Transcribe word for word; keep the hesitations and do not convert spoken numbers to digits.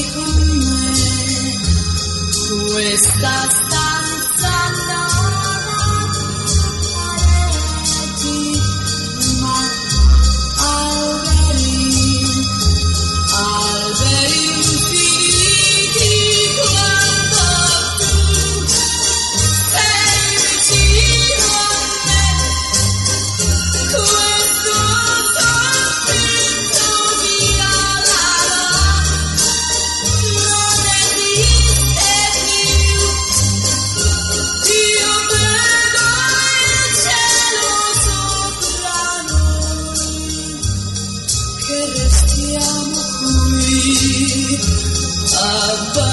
con me questa stanza non ha pareti ma alberi, alberi infiniti quando tu sei vicino a me. Questo sospiro viola non esiste più. Io vedo il cielo sopra noi, che restiamo qui a